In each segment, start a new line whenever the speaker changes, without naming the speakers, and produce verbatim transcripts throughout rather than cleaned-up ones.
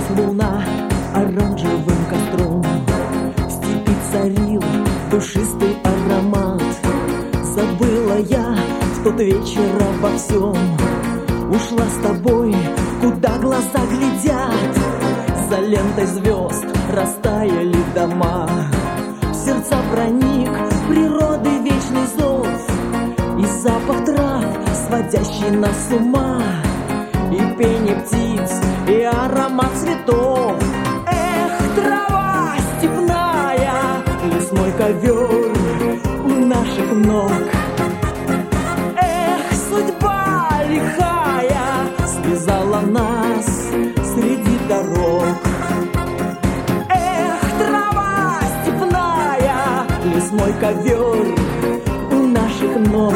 луна оранжевым костром. В степи царил душистый аромат. Забыла я в тот вечер обо всем. Ушла с тобой, куда глаза глядят. За лентой звезд растаяли дома. В сердца проник природы вечный зов и запах трав, сводящий нас с ума, и пение птиц, и аромат цветов. Эх, трава степная, лесной ковер у наших ног. Эх, судьба лихая связала нас среди дорог. Эх, трава степная, лесной ковер у наших ног.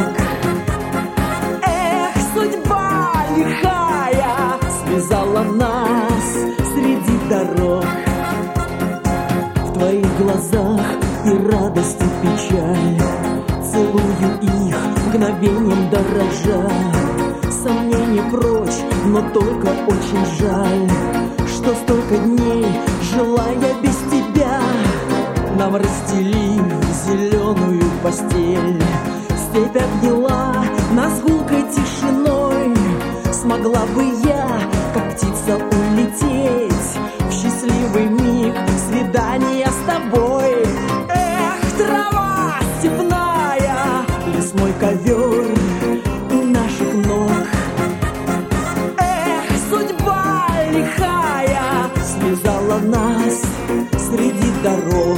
Эх, судьба лихая связала нас среди дорог. В твоих глазах и радость, и печаль, целую их мгновением дорожа. Сомнений прочь, но только очень жаль, что столько дней жила я без тебя. Нам расстелив зеленую постель, степь обняла нас гулкой тишиной. Смогла бы я, как птица, улететь в счастливый миг свидания с тобой. Эх, трава степная, лесной ковер у наших ног. Эх, судьба лихая связала нас среди дорог.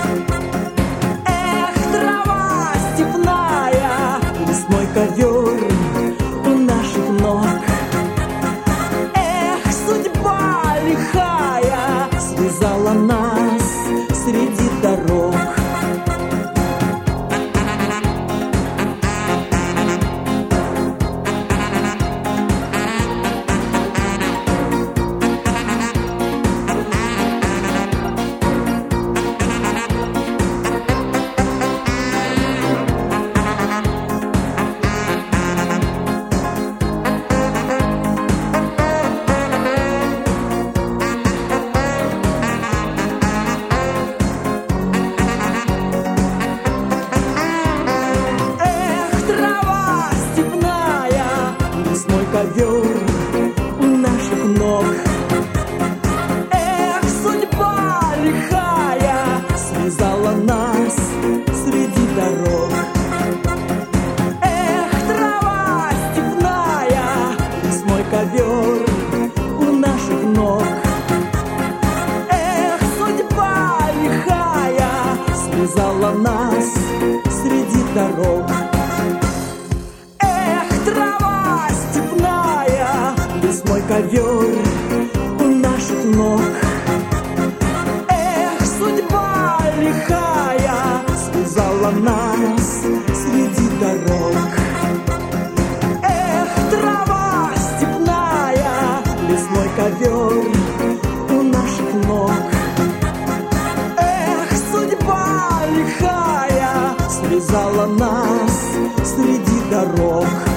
Эх, трава степная, лесной ковер у наших ног. Эх, судьба лихая связала нас среди дорог. Ковер у наших ног. Эх, судьба лихая связала нас среди дорог. Эх, трава степная, лесной ковер у наших ног. Эх, судьба лихая связала нас среди дорог. Лесной ковер у наших ног. Эх, судьба лихая связала нас среди дорог. Эх, трава степная, лесной ковер у наших ног. Эх, судьба лихая связала нас среди дорог.